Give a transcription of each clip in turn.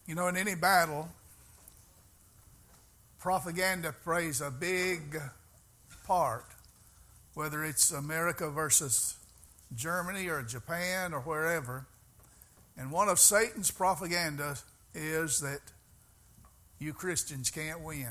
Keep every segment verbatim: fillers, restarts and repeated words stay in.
You know, in any battle, propaganda plays a big part, whether it's America versus Germany or Japan or wherever. And one of Satan's propaganda is that you Christians can't win.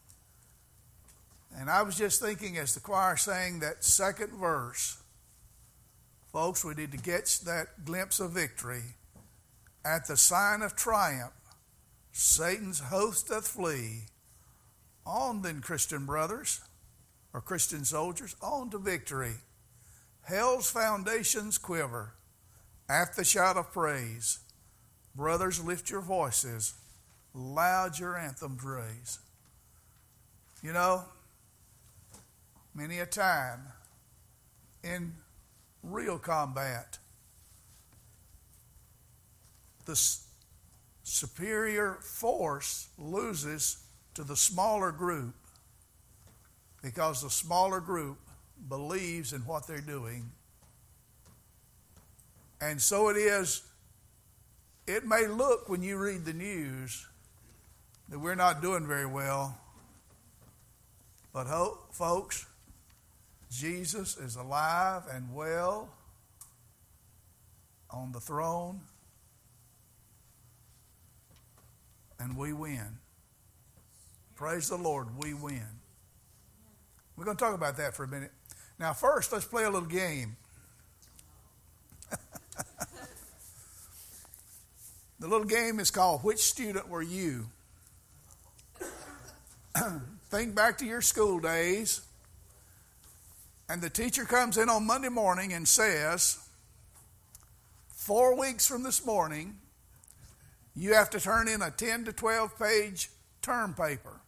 And I was just thinking as the choir sang that second verse, folks, we need to get that glimpse of victory. At the sign of triumph, Satan's host doth flee. On then, Christian brothers, or Christian soldiers, on to victory. Hell's foundations quiver at the shout of praise. Brothers, lift your voices, loud your anthems raise. You know, many a time in real combat, the superior force loses to the smaller group because the smaller group believes in what they're doing. And so it is, it may look when you read the news that we're not doing very well, but ho- folks, Jesus is alive and well on the throne, and we win. Praise the Lord, we win. We're going to talk about that for a minute. Now, first, let's play a little game. The little game is called Which Student Were You? Think back to your school days, and the teacher comes in on Monday morning and says, four weeks from this morning, you have to turn in a ten to twelve page term paper.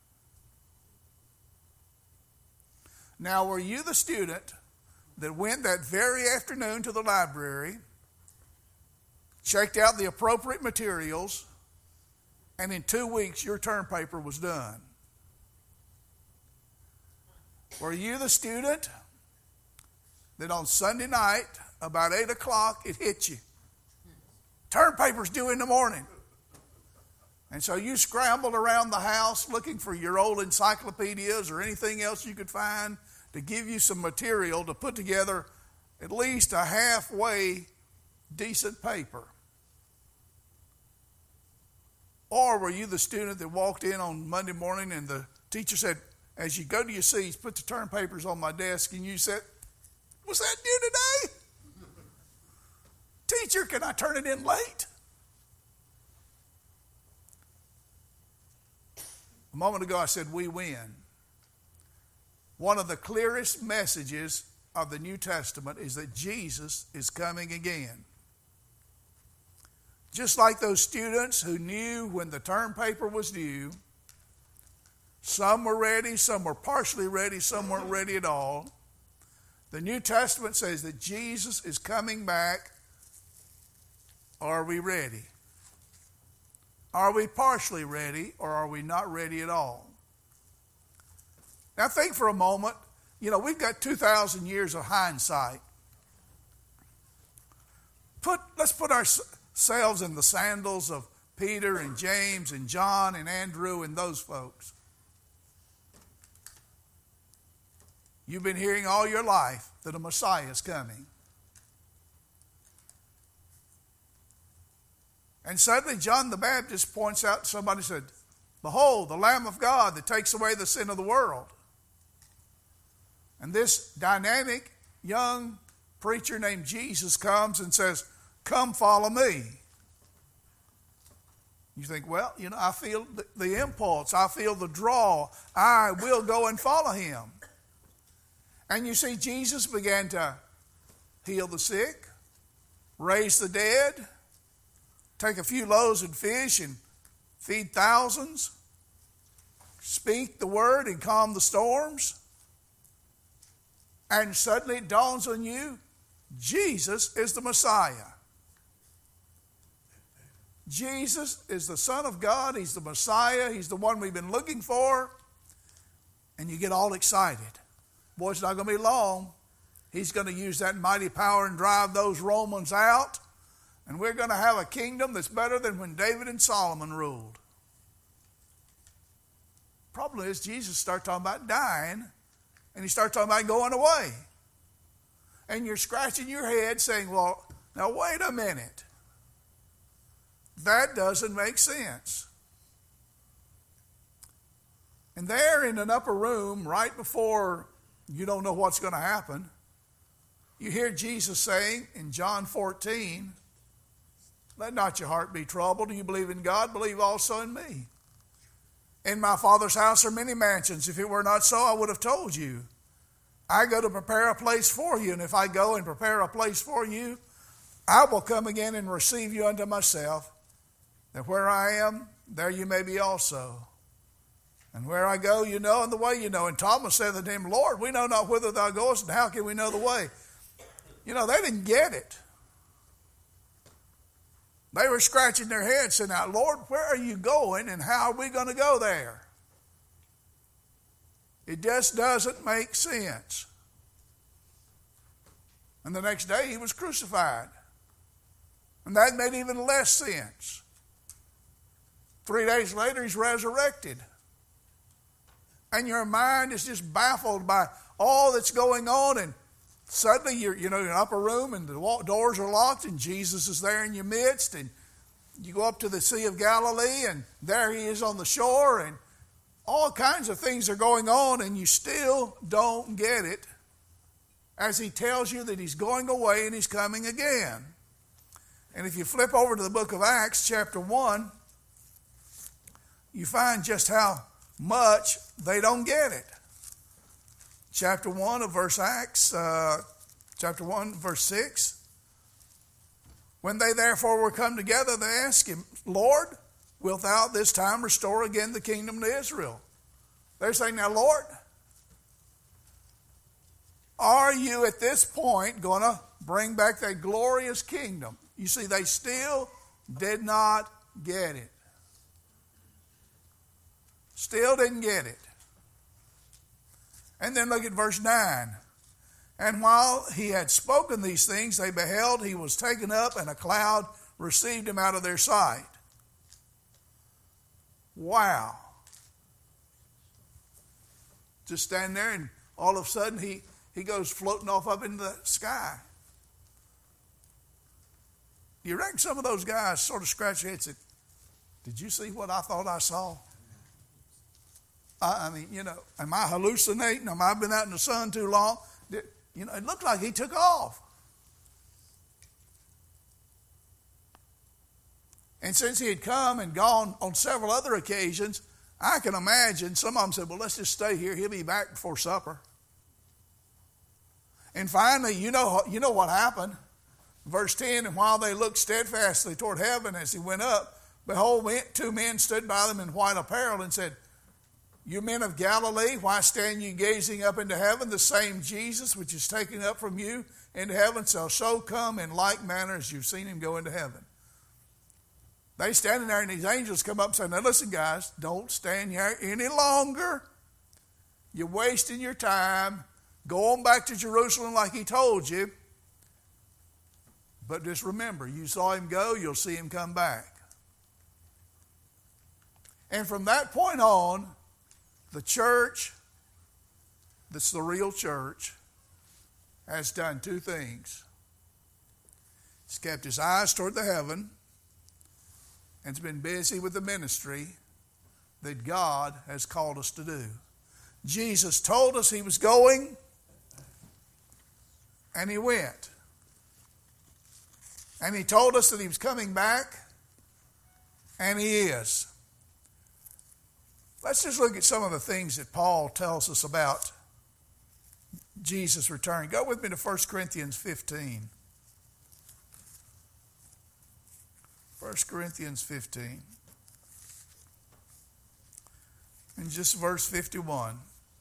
Now, were you the student that went that very afternoon to the library, checked out the appropriate materials, and in two weeks your term paper was done? Were you the student that on Sunday night, about eight o'clock, it hit you? Term paper's due in the morning. And so you scrambled around the house looking for your old encyclopedias or anything else you could find to give you some material to put together at least a halfway decent paper. Or were you the student that walked in on Monday morning and the teacher said, as you go to your seats, put the term papers on my desk, and you said, was that due today? Teacher, can I turn it in late? A moment ago I said we win. One of the clearest messages of the New Testament is that Jesus is coming again. Just like those students who knew when the term paper was due, some were ready, some were partially ready, some weren't ready at all. The New Testament says that Jesus is coming back. Are we ready? Are we partially ready, or are we not ready at all? Now think for a moment. You know, we've got two thousand years of hindsight. Put, let's put ourselves in the sandals of Peter and James and John and Andrew and those folks. You've been hearing all your life that a Messiah is coming. And suddenly John the Baptist points out, somebody said, behold, the Lamb of God that takes away the sin of the world. And this dynamic young preacher named Jesus comes and says, come follow me. You think, well, you know, I feel the, the impulse. I feel the draw. I will go and follow him. And you see, Jesus began to heal the sick, raise the dead, take a few loaves and fish and feed thousands, speak the word and calm the storms. And suddenly it dawns on you, Jesus is the Messiah. Jesus is the Son of God. He's the Messiah. He's the one we've been looking for. And you get all excited. Boy, it's not going to be long. He's going to use that mighty power and drive those Romans out. And we're going to have a kingdom that's better than when David and Solomon ruled. Problem is, Jesus started talking about dying, and he started talking about going away. And you're scratching your head saying, well, now wait a minute. That doesn't make sense. And there in an upper room, right before you don't know what's going to happen, you hear Jesus saying in John fourteen, let not your heart be troubled. Do you believe in God? Believe also in me. In my Father's house are many mansions. If it were not so, I would have told you. I go to prepare a place for you. And if I go and prepare a place for you, I will come again and receive you unto myself, that where I am, there you may be also. And where I go, you know, and the way you know. And Thomas said unto him, Lord, we know not whither thou goest, and how can we know the way? You know, they didn't get it. They were scratching their heads saying, now, Lord, where are you going and how are we going to go there? It just doesn't make sense. And the next day he was crucified. And that made even less sense. Three days later he's resurrected. And your mind is just baffled by all that's going on, and suddenly you're, you know, in an upper room and the doors are locked and Jesus is there in your midst, and you go up to the Sea of Galilee and there he is on the shore, and all kinds of things are going on, and you still don't get it as he tells you that he's going away and he's coming again. And if you flip over to the book of Acts chapter one, you find just how much they don't get it. Chapter one of verse Acts, uh, chapter one, verse six. When they therefore were come together, they asked him, Lord, wilt thou this time restore again the kingdom to Israel? They're saying, now, Lord, are you at this point going to bring back that glorious kingdom? You see, they still did not get it. Still didn't get it. And then look at verse nine. And while he had spoken these things, they beheld he was taken up, and a cloud received him out of their sight. Wow. Just stand there, and all of a sudden he, he goes floating off up into the sky. You reckon some of those guys sort of scratch their heads and say, did you see what I thought I saw? I mean, you know, am I hallucinating? Am I been out in the sun too long? Did, you know, it looked like he took off. And since he had come and gone on several other occasions, I can imagine some of them said, well, let's just stay here. He'll be back before supper. And finally, you know, you know what happened. Verse ten, and while they looked steadfastly toward heaven as he went up, behold, two men stood by them in white apparel and said, you men of Galilee, why stand you gazing up into heaven? The same Jesus which is taken up from you into heaven shall so come in like manner as you've seen him go into heaven. They standing there, and these angels come up and say, now listen, guys, don't stand here any longer. You're wasting your time. Go on back to Jerusalem like he told you. But just remember, you saw him go, you'll see him come back. And from that point on, the church, that's the real church, has done two things. It's kept his eyes toward the heaven, and it's been busy with the ministry that God has called us to do. Jesus told us he was going, and he went. And he told us that he was coming back, and he is. Let's just look at some of the things that Paul tells us about Jesus' return. Go with me to First Corinthians fifteen. First Corinthians fifteen. And just verse fifty-one.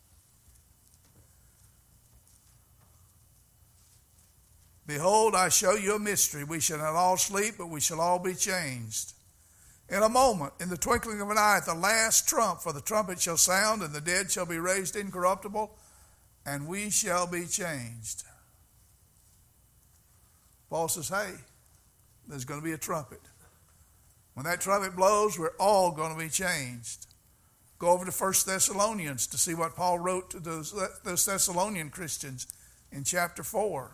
Behold, I show you a mystery. We shall not all sleep, but we shall all be changed. In a moment, in the twinkling of an eye, at the last trump, for the trumpet shall sound, and the dead shall be raised incorruptible, and we shall be changed. Paul says, hey, there's going to be a trumpet. When that trumpet blows, we're all going to be changed. Go over to First Thessalonians to see what Paul wrote to those, those Thessalonian Christians in chapter four.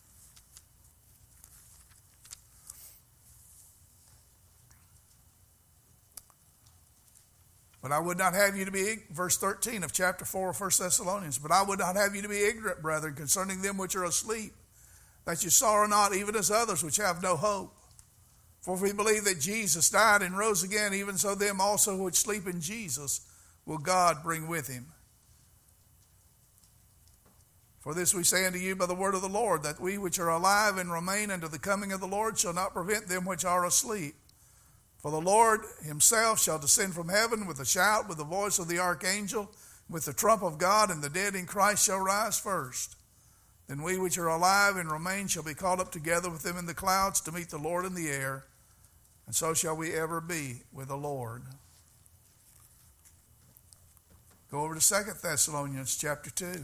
But I would not have you to be, verse thirteen of chapter four of First Thessalonians, but I would not have you to be ignorant, brethren, concerning them which are asleep, that you sorrow not, even as others which have no hope. For if we believe that Jesus died and rose again, even so them also which sleep in Jesus will God bring with him. For this we say unto you by the word of the Lord, that we which are alive and remain unto the coming of the Lord shall not prevent them which are asleep. For the Lord himself shall descend from heaven with a shout, with the voice of the archangel, with the trump of God, and the dead in Christ shall rise first. Then we which are alive and remain shall be caught up together with them in the clouds to meet the Lord in the air, and so shall we ever be with the Lord. Go over to Second Thessalonians chapter two.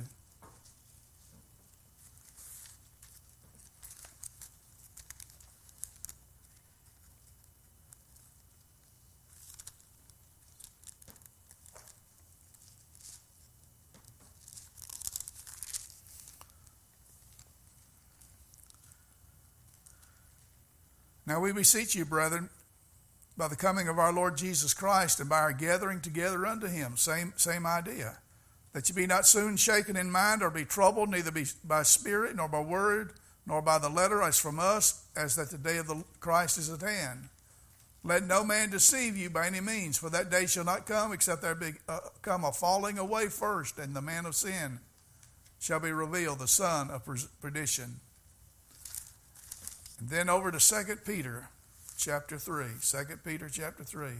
Now we beseech you, brethren, by the coming of our Lord Jesus Christ and by our gathering together unto him, same, same idea, that you be not soon shaken in mind or be troubled, neither be by spirit, nor by word, nor by the letter as from us, as that the day of the Christ is at hand. Let no man deceive you by any means, for that day shall not come except there be uh, come a falling away first, and the man of sin shall be revealed, the son of perdition. And then over to Second Peter chapter three. Second Peter chapter three.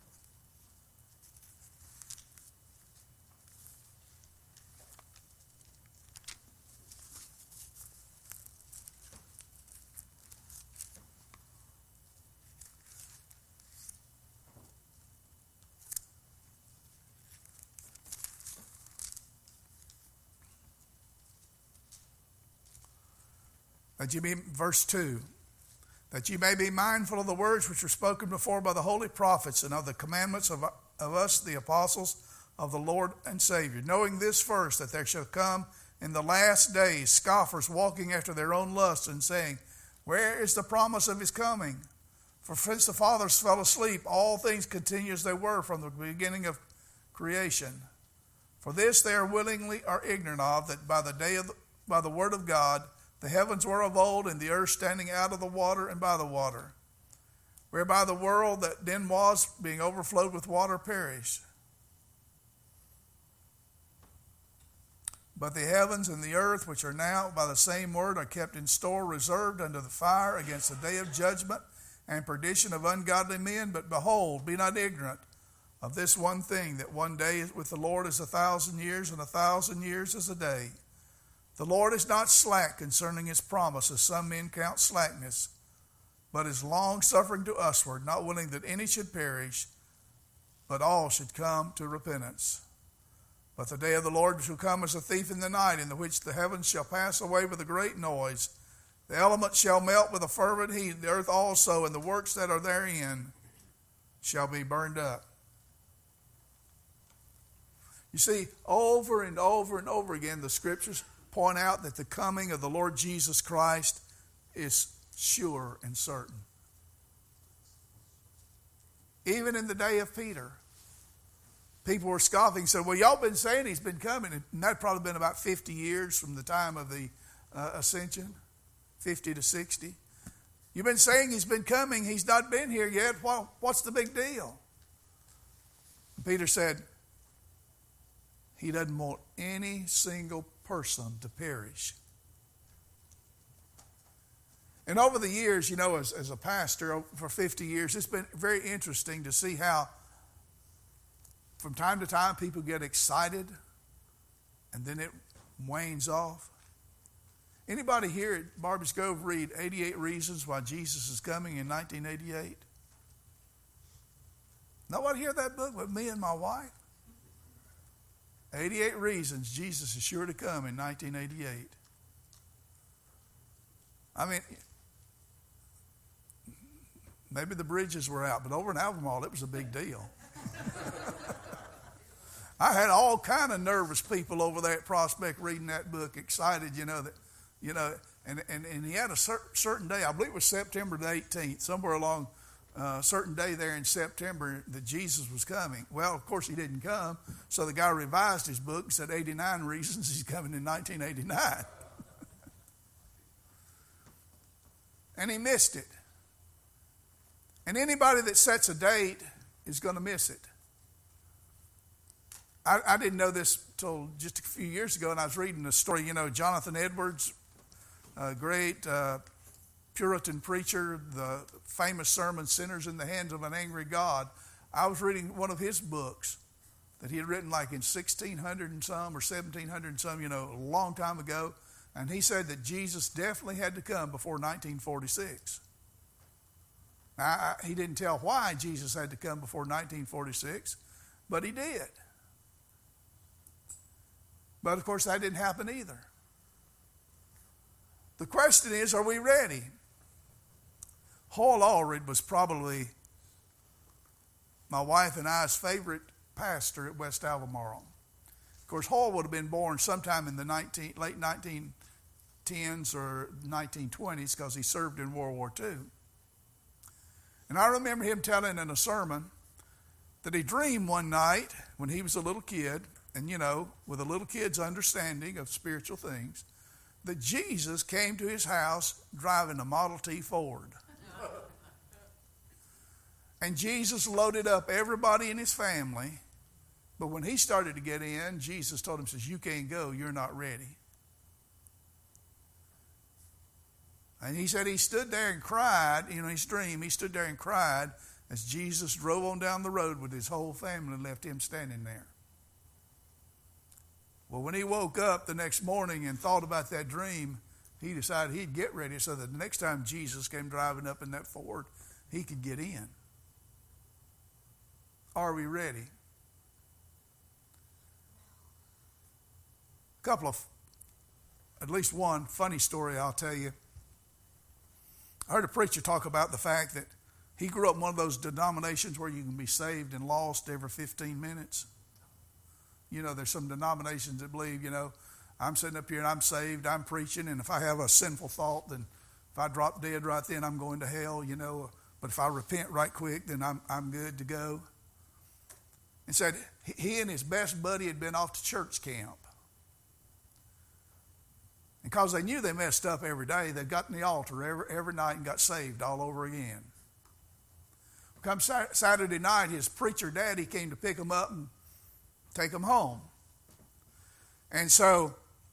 That you be, verse two, that you may be mindful of the words which were spoken before by the holy prophets, and of the commandments of, of us, the apostles of the Lord and Savior, knowing this first, that there shall come in the last days scoffers walking after their own lusts, and saying, where is the promise of his coming? For since the fathers fell asleep, all things continue as they were from the beginning of creation. For this they are willingly are ignorant of, that by the day of the, by the word of God, the heavens were of old, and the earth standing out of the water and by the water, whereby the world that then was, being overflowed with water, perished. But the heavens and the earth, which are now by the same word, are kept in store, reserved unto the fire against the day of judgment and perdition of ungodly men. But behold, be not ignorant of this one thing, that one day with the Lord is a thousand years, and a thousand years is a day. The Lord is not slack concerning his promise, as some men count slackness, but is long-suffering to usward, not willing that any should perish, but all should come to repentance. But the day of the Lord shall come as a thief in the night, in the which the heavens shall pass away with a great noise. The elements shall melt with a fervent heat, the earth also, and the works that are therein shall be burned up. You see, over and over and over again, the Scriptures point out that the coming of the Lord Jesus Christ is sure and certain. Even in the day of Peter, people were scoffing, said, well, y'all been saying he's been coming. And that probably been about fifty years from the time of the uh, ascension, fifty to sixty. You've been saying he's been coming. He's not been here yet. Well, what's the big deal? And Peter said, he doesn't want any single person to perish. And over the years, you know, as, as a pastor for fifty years, it's been very interesting to see how from time to time people get excited and then it wanes off. Anybody here at Barbers Grove read eighty-eight Reasons Why Jesus is Coming in nineteen eighty-eight? Nobody hear that book but me and my wife? eighty-eight Reasons Jesus is Sure to Come in nineteen eighty-eight. I mean, Maybe the bridges were out, but over in Albemarle, it was a big deal. I had all kind of nervous people over there at Prospect reading that book, excited, you know, that, you know, and, and, and he had a cer- certain day, I believe it was September the eighteenth, somewhere along a uh, certain day there in September that Jesus was coming. Well, of course, he didn't come, so the guy revised his book and said eighty-nine reasons he's coming in nineteen eighty-nine. And he missed it. And anybody that sets a date is going to miss it. I, I didn't know this till just a few years ago, and I was reading a story. You know, Jonathan Edwards, a great uh, Puritan preacher, the famous sermon, Sinners in the Hands of an Angry God. I was reading one of his books that he had written like in sixteen hundred and some or seventeen hundred and some, you know, a long time ago. And he said that Jesus definitely had to come before nineteen forty-six. Now, I, he didn't tell why Jesus had to come before nineteen forty-six, but he did. But, of course, that didn't happen either. The question is, are we ready? Hall Allred was probably my wife and I's favorite pastor at West Albemarle. Of course, Hall would have been born sometime in the nineteen, late nineteen tens or nineteen twenties because he served in World War Two. And I remember him telling in a sermon that he dreamed one night when he was a little kid, and, you know, with a little kid's understanding of spiritual things, that Jesus came to his house driving a Model T Ford. And Jesus loaded up everybody in his family. But when he started to get in, Jesus told him, says, you can't go, you're not ready. And he said he stood there and cried, you know, his dream, he stood there and cried as Jesus drove on down the road with his whole family and left him standing there. Well, when he woke up the next morning and thought about that dream, he decided he'd get ready so that the next time Jesus came driving up in that Ford, he could get in. Are we ready? A couple of, at least one funny story I'll tell you. I heard a preacher talk about the fact that he grew up in one of those denominations where you can be saved and lost every fifteen minutes. You know, there's some denominations that believe, you know, I'm sitting up here and I'm saved, I'm preaching, and if I have a sinful thought, then if I drop dead right then, I'm going to hell, you know. But if I repent right quick, then I'm I'm good to go. And said he and his best buddy had been off to church camp. And because they knew they messed up every day, they got in the altar every, every night and got saved all over again. Come Saturday night, his preacher daddy came to pick them up and take them home. And so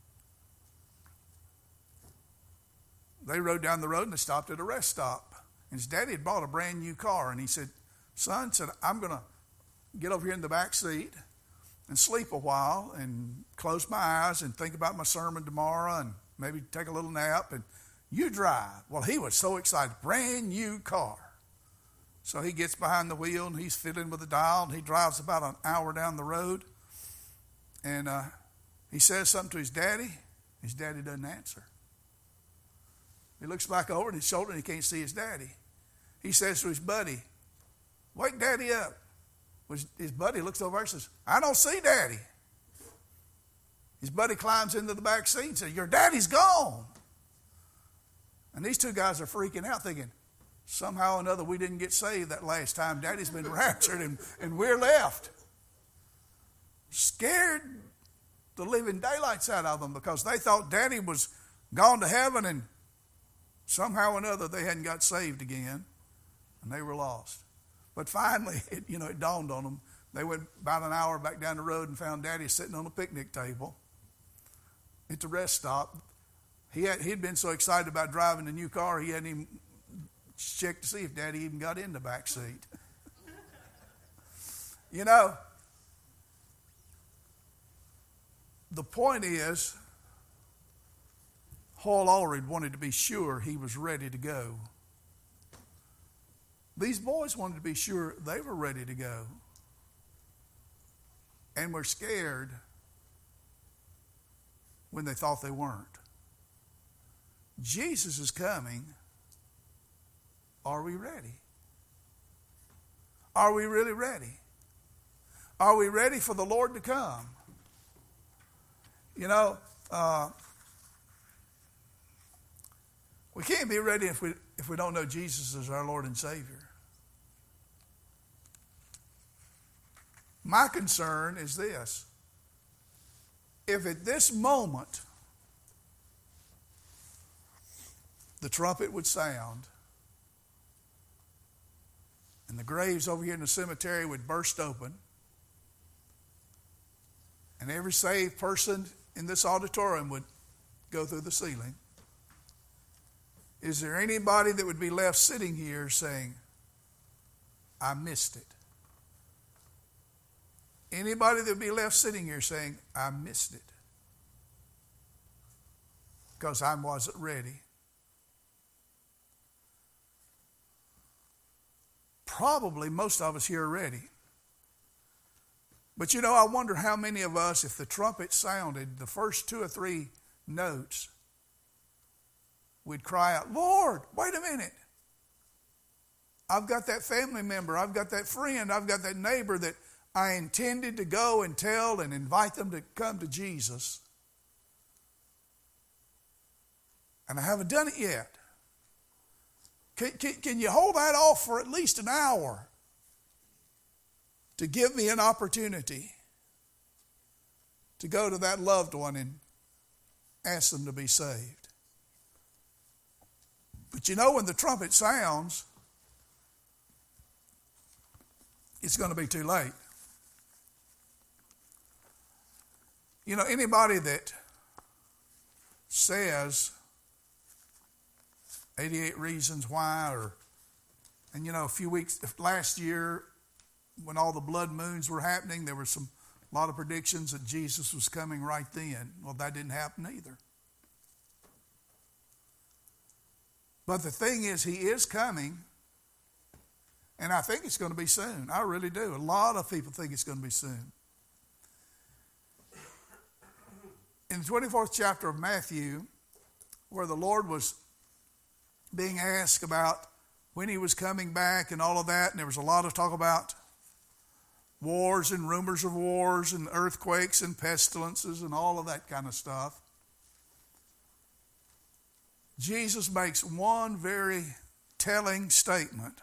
they rode down the road and they stopped at a rest stop. And his daddy had bought a brand new car. And he said, son, said, I'm going to get over here in the back seat and sleep a while and close my eyes and think about my sermon tomorrow and maybe take a little nap. And you drive. Well, he was so excited. Brand new car. So he gets behind the wheel and he's fiddling with the dial. And he drives about an hour down the road. And uh, he says something to his daddy. His daddy doesn't answer. He looks back over at his shoulder and he can't see his daddy. He says to his buddy, wake daddy up. His buddy looks over and says, I don't see daddy. His buddy climbs into the back seat and says, your daddy's gone. And these two guys are freaking out thinking, somehow or another we didn't get saved that last time. Daddy's been raptured and, and we're left. Scared the living daylights out of them because they thought daddy was gone to heaven and somehow or another they hadn't got saved again and they were lost. But finally, it, you know, it dawned on them. They went about an hour back down the road and found daddy sitting on a picnic table at the rest stop. He had, he'd been so excited about driving the new car, he hadn't even checked to see if daddy even got in the back seat. You know, the point is, Hall Allred wanted to be sure he was ready to go. These boys wanted to be sure they were ready to go. And were scared when they thought they weren't. Jesus is coming. Are we ready? Are we really ready? Are we ready for the Lord to come? You know, uh, we can't be ready if we if we don't know Jesus as our Lord and Savior. My concern is this. If at this moment the trumpet would sound and the graves over here in the cemetery would burst open and every saved person in this auditorium would go through the ceiling, is there anybody that would be left sitting here saying, I missed it? Anybody that would be left sitting here saying, I missed it because I wasn't ready? Probably most of us here are ready. But you know, I wonder how many of us, if the trumpet sounded the first two or three notes, we'd cry out, Lord, wait a minute. I've got that family member, I've got that friend, I've got that neighbor that I intended to go and tell and invite them to come to Jesus. And I haven't done it yet. Can, can, can you hold that off for at least an hour to give me an opportunity to go to that loved one and ask them to be saved? But you know, when the trumpet sounds, it's going to be too late. You know, anybody that says eighty-eight reasons why, or, and you know, a few weeks, last year, when all the blood moons were happening, there were some, a lot of predictions that Jesus was coming right then. Well, that didn't happen either. But the thing is, he is coming, and I think it's going to be soon. I really do. A lot of people think it's going to be soon. In the twenty-fourth chapter of Matthew, where the Lord was being asked about when he was coming back and all of that, and there was a lot of talk about wars and rumors of wars and earthquakes and pestilences and all of that kind of stuff, Jesus makes one very telling statement.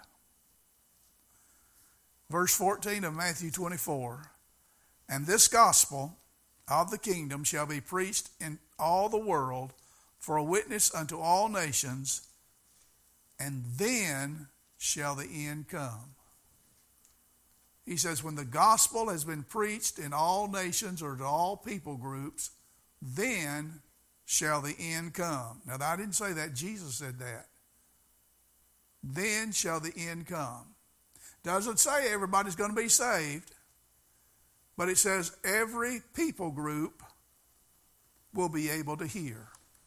Verse fourteen of Matthew twenty-four, and this gospel of the kingdom shall be preached in all the world for a witness unto all nations, and then shall the end come. He says, when the gospel has been preached in all nations or to all people groups, then shall the end come. Now, I didn't say that. Jesus said that. Then shall the end come. Doesn't say everybody's going to be saved, but it says every people group will be able to hear.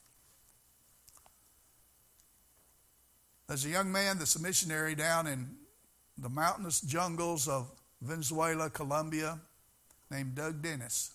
There's a young man that's a missionary down in the mountainous jungles of Venezuela, Colombia, named Doug Dennis.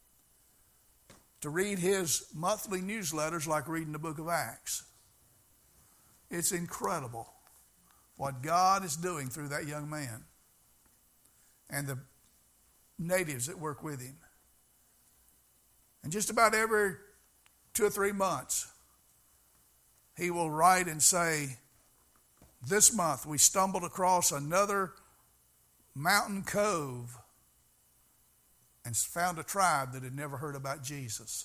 To read his monthly newsletters like reading the book of Acts. It's incredible what God is doing through that young man and the natives that work with him. And just about every two or three months, he will write and say, this month we stumbled across another mountain cove and found a tribe that had never heard about Jesus.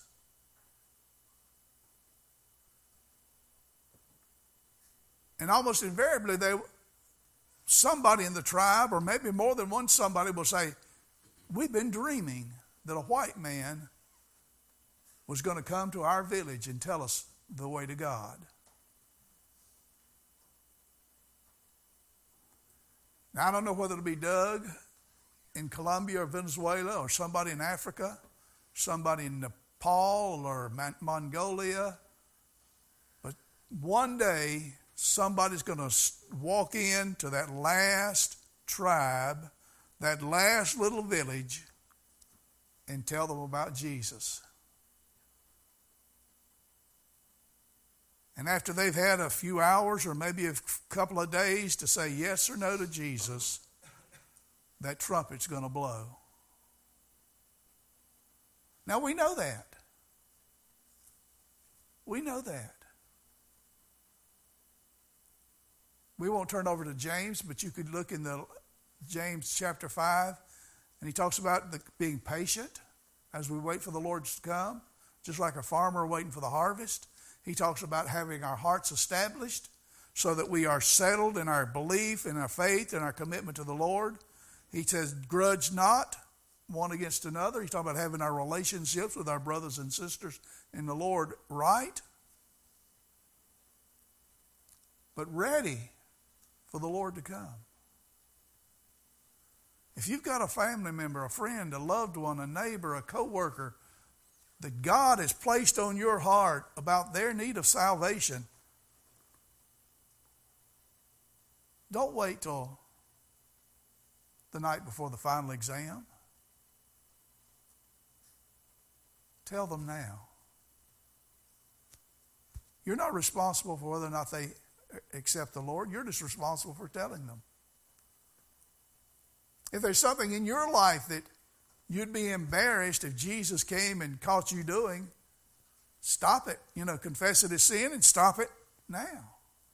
And almost invariably, they, somebody in the tribe, or maybe more than one somebody, will say, we've been dreaming that a white man was going to come to our village and tell us the way to God. Now, I don't know whether it'll be Doug in Colombia or Venezuela, or somebody in Africa, somebody in Nepal or Mongolia, but one day somebody's going to walk into that last tribe, that last little village, and tell them about Jesus. And after they've had a few hours or maybe a couple of days to say yes or no to Jesus, that trumpet's going to blow. Now we know that. We know that. We won't turn over to James, but you could look in the James chapter five, and he talks about the, being patient as we wait for the Lord to come, just like a farmer waiting for the harvest. He talks about having our hearts established so that we are settled in our belief, in our faith, in our commitment to the Lord. He says, grudge not one against another. He's talking about having our relationships with our brothers and sisters in the Lord right, but ready for the Lord to come. If you've got a family member, a friend, a loved one, a neighbor, a co-worker that God has placed on your heart about their need of salvation, don't wait till the night before the final exam. Tell them now. You're not responsible for whether or not they accept the Lord. You're just responsible for telling them. If there's something in your life that you'd be embarrassed if Jesus came and caught you doing, stop it. You know, confess it as sin and stop it now.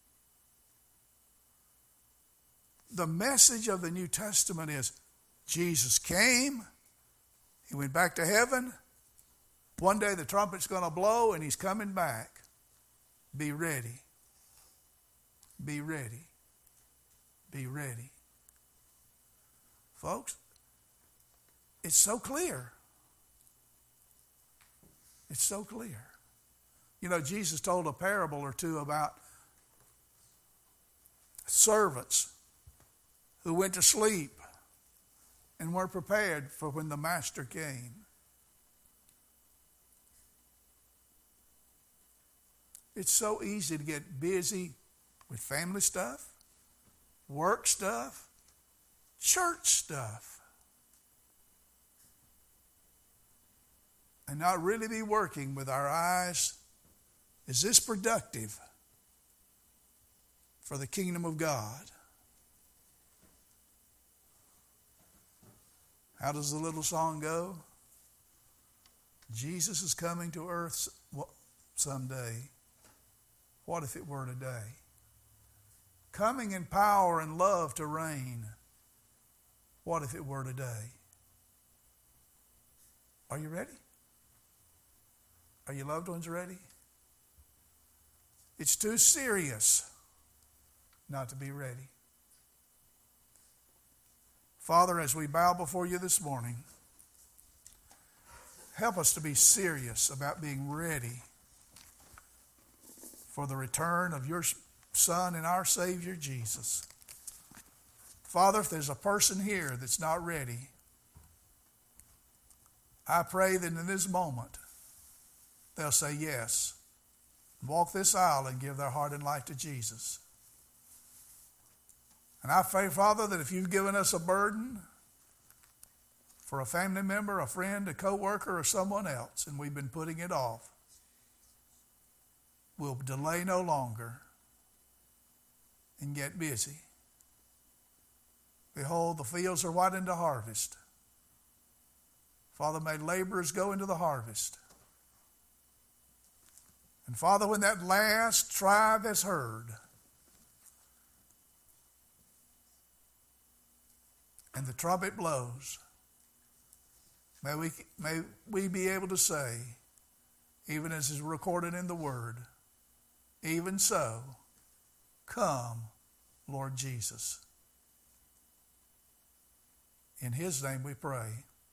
The message of the New Testament is Jesus came, he went back to heaven. One day the trumpet's going to blow and he's coming back. Be ready. Be ready. Be ready. Folks, it's so clear. It's so clear. You know, Jesus told a parable or two about servants who went to sleep and weren't prepared for when the master came. It's so easy to get busy with family stuff, work stuff, church stuff, and not really be working with our eyes. Is this productive for the kingdom of God? How does the little song go? Jesus is coming to earth someday. What if it were today? Coming in power and love to reign. What if it were today? Are you ready? Are your loved ones ready? It's too serious not to be ready. Father, as we bow before you this morning, help us to be serious about being ready for the return of your Son and our Savior, Jesus. Father, if there's a person here that's not ready, I pray that in this moment they'll say yes, walk this aisle and give their heart and life to Jesus. And I pray, Father, that if you've given us a burden for a family member, a friend, a co-worker, or someone else, and we've been putting it off, we'll delay no longer and get busy. Behold, the fields are white unto harvest. Father, may laborers go into the harvest. And Father, when that last tribe has heard, and the trumpet blows, may we, may we be able to say, even as is recorded in the Word, even so, come, Lord Jesus. In His name we pray.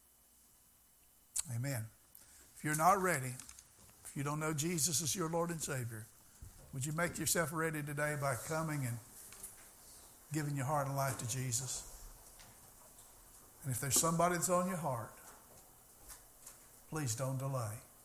Amen. If you're not ready, if you don't know Jesus as your Lord and Savior, would you make yourself ready today by coming and giving your heart and life to Jesus? And if there's somebody that's on your heart, please don't delay.